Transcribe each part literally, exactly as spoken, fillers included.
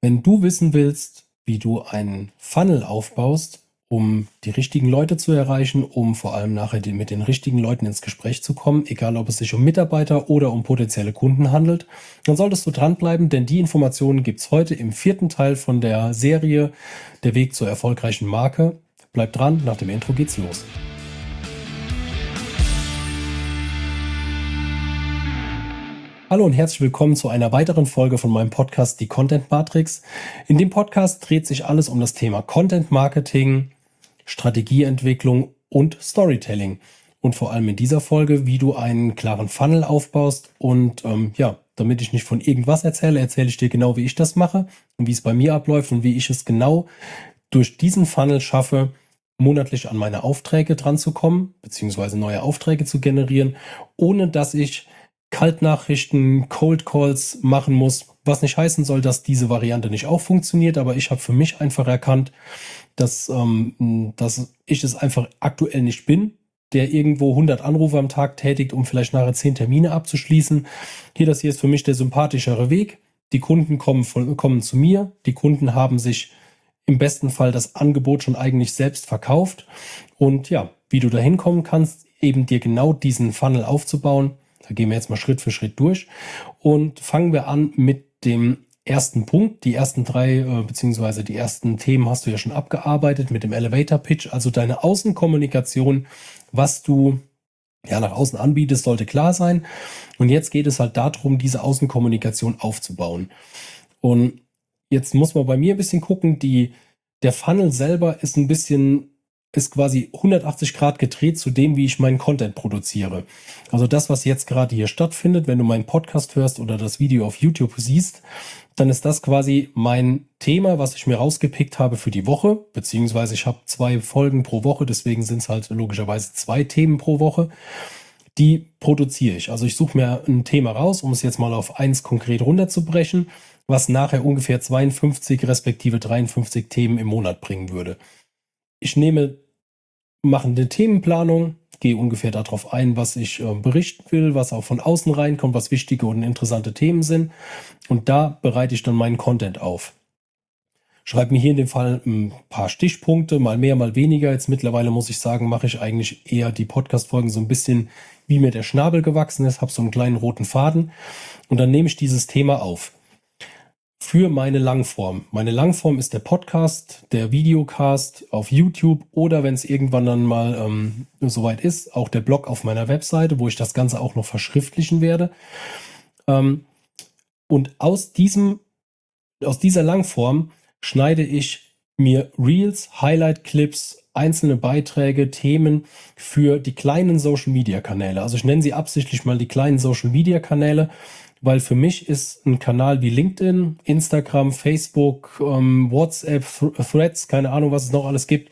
Wenn du wissen willst, wie du einen Funnel aufbaust, um die richtigen Leute zu erreichen, um vor allem nachher die- mit den richtigen Leuten ins Gespräch zu kommen, egal ob es sich um Mitarbeiter oder um potenzielle Kunden handelt, dann solltest du dranbleiben, denn die Informationen gibt es heute im vierten Teil von der Serie Der Weg zur erfolgreichen Marke. Bleib dran, nach dem Intro geht's los. Hallo und herzlich willkommen zu einer weiteren Folge von meinem Podcast Die Content Matrix. In dem Podcast dreht sich alles um das Thema Content Marketing, Strategieentwicklung und Storytelling. Und vor allem in dieser Folge, wie du einen klaren Funnel aufbaust. Und ähm, ja, damit ich nicht von irgendwas erzähle, erzähle ich dir genau, wie ich das mache und wie es bei mir abläuft und wie ich es genau durch diesen Funnel schaffe, monatlich an meine Aufträge dran zu kommen, beziehungsweise neue Aufträge zu generieren, ohne dass ich Kaltnachrichten, Cold Calls machen muss, was nicht heißen soll, dass diese Variante nicht auch funktioniert, aber ich habe für mich einfach erkannt, dass, ähm, dass ich es einfach aktuell nicht bin, der irgendwo hundert Anrufe am Tag tätigt, um vielleicht nachher zehn Termine abzuschließen. Hier, das hier ist für mich der sympathischere Weg. Die Kunden kommen, von, kommen zu mir, die Kunden haben sich im besten Fall das Angebot schon eigentlich selbst verkauft. Und ja, wie du da hinkommen kannst, eben dir genau diesen Funnel aufzubauen, da gehen wir jetzt mal Schritt für Schritt durch und fangen wir an mit dem ersten Punkt. Die ersten drei äh, beziehungsweise die ersten Themen hast du ja schon abgearbeitet mit dem Elevator Pitch, also deine Außenkommunikation, was du ja nach außen anbietest, sollte klar sein. Und jetzt geht es halt darum, diese Außenkommunikation aufzubauen. Und jetzt muss man bei mir ein bisschen gucken, die, der Funnel selber ist ein bisschen, ist quasi hundertachtzig Grad gedreht zu dem, wie ich meinen Content produziere. Also das, was jetzt gerade hier stattfindet, wenn du meinen Podcast hörst oder das Video auf YouTube siehst, dann ist das quasi mein Thema, was ich mir rausgepickt habe für die Woche, beziehungsweise ich habe zwei Folgen pro Woche, deswegen sind es halt logischerweise zwei Themen pro Woche. Die produziere ich. Also ich suche mir ein Thema raus, um es jetzt mal auf eins konkret runterzubrechen, was nachher ungefähr zweiundfünfzig respektive dreiundfünfzig Themen im Monat bringen würde. Ich nehme, mache eine Themenplanung, gehe ungefähr darauf ein, was ich äh, berichten will, was auch von außen reinkommt, was wichtige und interessante Themen sind. Und da bereite ich dann meinen Content auf. Schreibe mir hier in dem Fall ein paar Stichpunkte, mal mehr, mal weniger. Jetzt mittlerweile muss ich sagen, mache ich eigentlich eher die Podcast-Folgen so ein bisschen, wie mir der Schnabel gewachsen ist, habe so einen kleinen roten Faden und dann nehme ich dieses Thema auf. Für meine Langform. Meine Langform ist der Podcast, der Videocast auf YouTube oder wenn es irgendwann dann mal ähm, soweit ist, auch der Blog auf meiner Webseite, wo ich das Ganze auch noch verschriftlichen werde. Ähm, und aus diesem, aus dieser Langform schneide ich mir Reels, Highlight-Clips, einzelne Beiträge, Themen für die kleinen Social-Media-Kanäle. Also ich nenne sie absichtlich mal die kleinen Social-Media-Kanäle, weil für mich ist ein Kanal wie LinkedIn, Instagram, Facebook, ähm, WhatsApp, Th- Threads, keine Ahnung, was es noch alles gibt,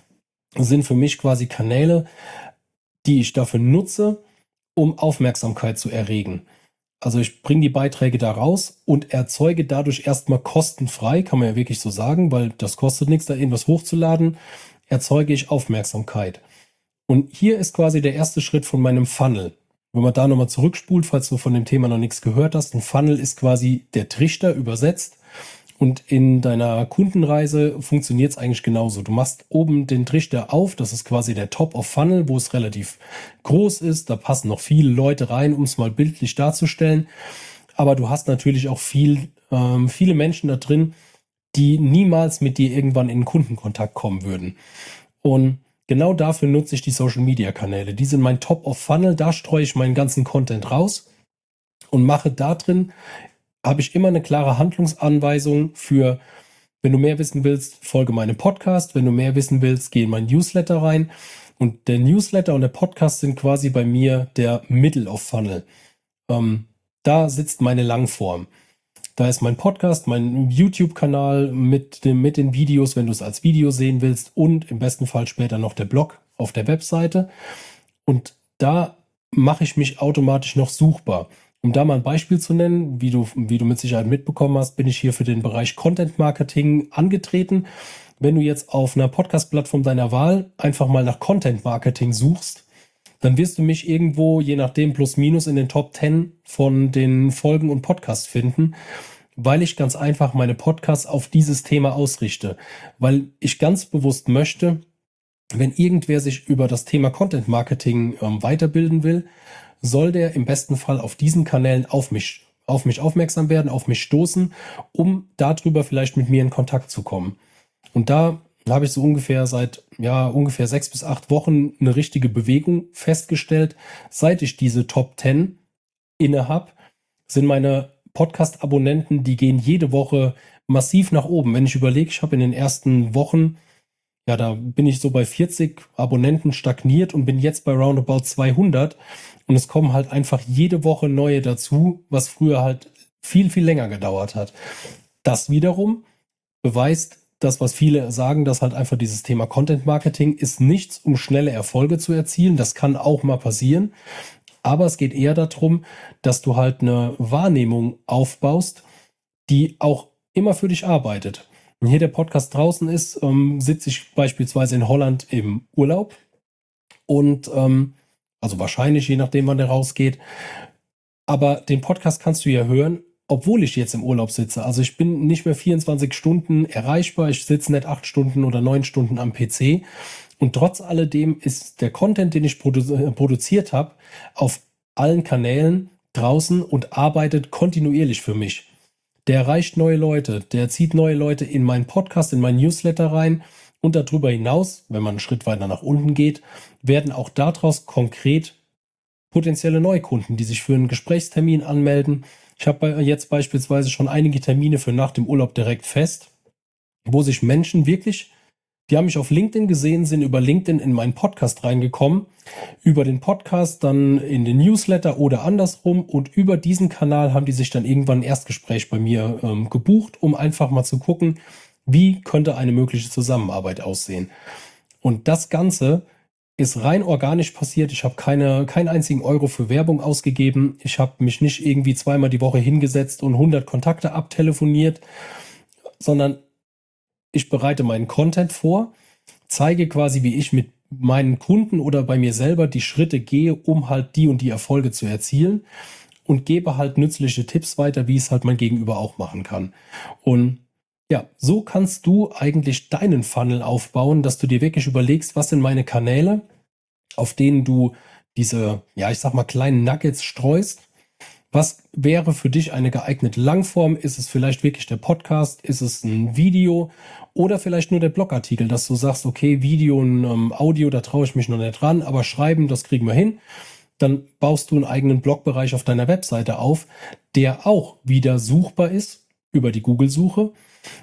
sind für mich quasi Kanäle, die ich dafür nutze, um Aufmerksamkeit zu erregen. Also ich bringe die Beiträge da raus und erzeuge dadurch erstmal kostenfrei, kann man ja wirklich so sagen, weil das kostet nichts, da irgendwas hochzuladen, erzeuge ich Aufmerksamkeit. Und hier ist quasi der erste Schritt von meinem Funnel. Wenn man da nochmal zurückspult, falls du von dem Thema noch nichts gehört hast, ein Funnel ist quasi der Trichter übersetzt. Und in deiner Kundenreise funktioniert es eigentlich genauso. Du machst oben den Trichter auf, das ist quasi der Top of Funnel, wo es relativ groß ist. Da passen noch viele Leute rein, um es mal bildlich darzustellen. Aber du hast natürlich auch viel, ähm, viele Menschen da drin, die niemals mit dir irgendwann in Kundenkontakt kommen würden. Und genau dafür nutze ich die Social-Media-Kanäle. Die sind mein Top of Funnel, da streue ich meinen ganzen Content raus und mache da drin habe ich immer eine klare Handlungsanweisung für, wenn du mehr wissen willst, folge meinem Podcast. Wenn du mehr wissen willst, geh in mein Newsletter rein. Und der Newsletter und der Podcast sind quasi bei mir der Middle of Funnel. Ähm, da sitzt meine Langform. Da ist mein Podcast, mein YouTube-Kanal mit, dem, mit den Videos, wenn du es als Video sehen willst und im besten Fall später noch der Blog auf der Webseite. Und da mache ich mich automatisch noch suchbar. Um da mal ein Beispiel zu nennen, wie du, wie du mit Sicherheit mitbekommen hast, bin ich hier für den Bereich Content Marketing angetreten. Wenn du jetzt auf einer Podcast-Plattform deiner Wahl einfach mal nach Content Marketing suchst, dann wirst du mich irgendwo, je nachdem, plus minus in den Top zehn von den Folgen und Podcasts finden. weil ich ganz einfach meine Podcasts auf dieses Thema ausrichte. Weil ich ganz bewusst möchte, wenn irgendwer sich über das Thema Content Marketing ähm, weiterbilden will, soll der im besten Fall auf diesen Kanälen auf mich, auf mich aufmerksam werden, auf mich stoßen, um darüber vielleicht mit mir in Kontakt zu kommen. Und da habe ich so ungefähr seit, ja, ungefähr sechs bis acht Wochen eine richtige Bewegung festgestellt. Seit ich diese Top zehn inne habe, sind meine Podcast-Abonnenten, die gehen jede Woche massiv nach oben. Wenn ich überlege, ich habe in den ersten Wochen, ja, da bin ich so bei vierzig Abonnenten stagniert und bin jetzt bei roundabout zweihundert. Und es kommen halt einfach jede Woche neue dazu, was früher halt viel, viel länger gedauert hat. Das wiederum beweist das, was viele sagen, dass halt einfach dieses Thema Content Marketing ist nichts, um schnelle Erfolge zu erzielen. Das kann auch mal passieren. Aber es geht eher darum, dass du halt eine Wahrnehmung aufbaust, die auch immer für dich arbeitet. Wenn hier der Podcast draußen ist, ähm, sitze ich beispielsweise in Holland im Urlaub und ähm, also wahrscheinlich, je nachdem, wann der rausgeht. Aber den Podcast kannst du ja hören, obwohl ich jetzt im Urlaub sitze. Also ich bin nicht mehr vierundzwanzig Stunden erreichbar. Ich sitze nicht acht Stunden oder neun Stunden am P C. Und trotz alledem ist der Content, den ich produ- produziert habe, auf allen Kanälen draußen und arbeitet kontinuierlich für mich. Der erreicht neue Leute, der zieht neue Leute in meinen Podcast, in meinen Newsletter rein. Und darüber hinaus, wenn man einen Schritt weiter nach unten geht, werden auch daraus konkret potenzielle Neukunden, die sich für einen Gesprächstermin anmelden. Ich habe jetzt beispielsweise schon einige Termine für nach dem Urlaub direkt fest, wo sich Menschen wirklich, die haben mich auf LinkedIn gesehen, sind über LinkedIn in meinen Podcast reingekommen, über den Podcast dann in den Newsletter oder andersrum und über diesen Kanal haben die sich dann irgendwann ein Erstgespräch bei mir ähm, gebucht, um einfach mal zu gucken, wie könnte eine mögliche Zusammenarbeit aussehen. Und das Ganze ist rein organisch passiert. Ich habe keine, keinen einzigen Euro für Werbung ausgegeben. Ich habe mich nicht irgendwie zweimal die Woche hingesetzt und hundert Kontakte abtelefoniert, sondern ich bereite meinen Content vor, zeige quasi, wie ich mit meinen Kunden oder bei mir selber die Schritte gehe, um halt die und die Erfolge zu erzielen und gebe halt nützliche Tipps weiter, wie es halt mein Gegenüber auch machen kann. Und ja, so kannst du eigentlich deinen Funnel aufbauen, dass du dir wirklich überlegst, was sind meine Kanäle, auf denen du diese, ja, ich sag mal, kleinen Nuggets streust. Was wäre für dich eine geeignete Langform? Ist es vielleicht wirklich der Podcast? Ist es ein Video? Oder vielleicht nur der Blogartikel, dass du sagst, okay, Video und ähm, Audio, da traue ich mich noch nicht ran, aber Schreiben, das kriegen wir hin. Dann baust du einen eigenen Blogbereich auf deiner Webseite auf, der auch wieder suchbar ist über die Google-Suche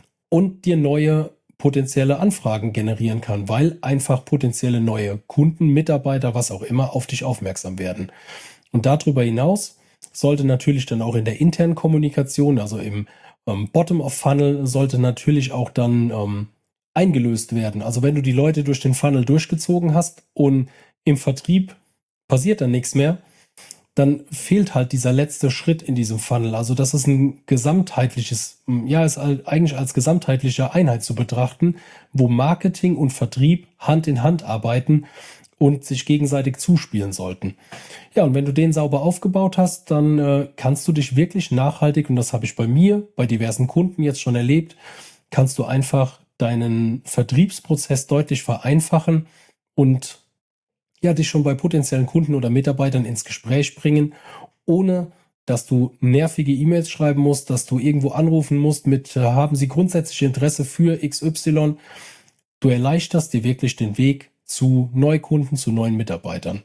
und dir neue potenzielle Anfragen generieren kann, weil einfach potenzielle neue Kunden, Mitarbeiter, was auch immer, auf dich aufmerksam werden. Und darüber hinaus sollte natürlich dann auch in der internen Kommunikation, also im ähm, Bottom-of-Funnel, sollte natürlich auch dann ähm, eingelöst werden. Also wenn du die Leute durch den Funnel durchgezogen hast und im Vertrieb passiert dann nichts mehr, dann fehlt halt dieser letzte Schritt in diesem Funnel. Also das ist ein gesamtheitliches, ja, ist eigentlich als gesamtheitliche Einheit zu betrachten, wo Marketing und Vertrieb Hand in Hand arbeiten und sich gegenseitig zuspielen sollten. Ja, und wenn du den sauber aufgebaut hast, dann äh, kannst du dich wirklich nachhaltig, und das habe ich bei mir, bei diversen Kunden jetzt schon erlebt, kannst du einfach deinen Vertriebsprozess deutlich vereinfachen und ja, dich schon bei potenziellen Kunden oder Mitarbeitern ins Gespräch bringen, ohne dass du nervige E-Mails schreiben musst, dass du irgendwo anrufen musst mit, äh, haben Sie grundsätzlich Interesse für X Y? Du erleichterst dir wirklich den Weg zu Neukunden, zu neuen Mitarbeitern.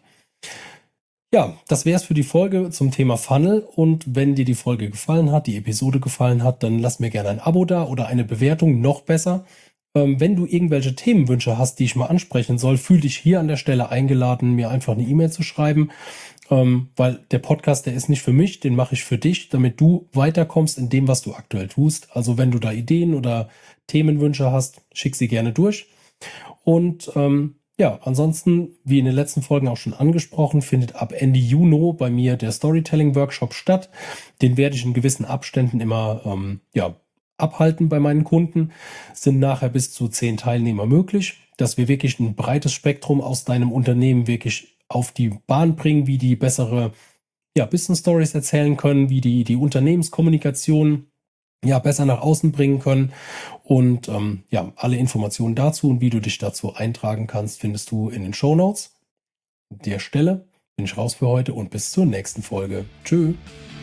Ja, das wäre es für die Folge zum Thema Funnel. Und wenn dir die Folge gefallen hat, die Episode gefallen hat, dann lass mir gerne ein Abo da oder eine Bewertung, noch besser. Ähm, wenn du irgendwelche Themenwünsche hast, die ich mal ansprechen soll, fühl dich hier an der Stelle eingeladen, mir einfach eine E-Mail zu schreiben, ähm, weil der Podcast, der ist nicht für mich, den mache ich für dich, damit du weiterkommst in dem, was du aktuell tust. Also wenn du da Ideen oder Themenwünsche hast, schick sie gerne durch. Und ähm, ja, ansonsten, wie in den letzten Folgen auch schon angesprochen, findet ab Ende Juni bei mir der Storytelling-Workshop statt. Den werde ich in gewissen Abständen immer ähm, ja, abhalten bei meinen Kunden. Es sind nachher bis zu zehn Teilnehmer möglich, dass wir wirklich ein breites Spektrum aus deinem Unternehmen wirklich auf die Bahn bringen, wie die bessere ja, Business Stories erzählen können, wie die, die Unternehmenskommunikation ja, besser nach außen bringen können. Und ähm, ja, alle Informationen dazu und wie du dich dazu eintragen kannst, findest du in den Shownotes. An der Stelle bin ich raus für heute und bis zur nächsten Folge. Tschö.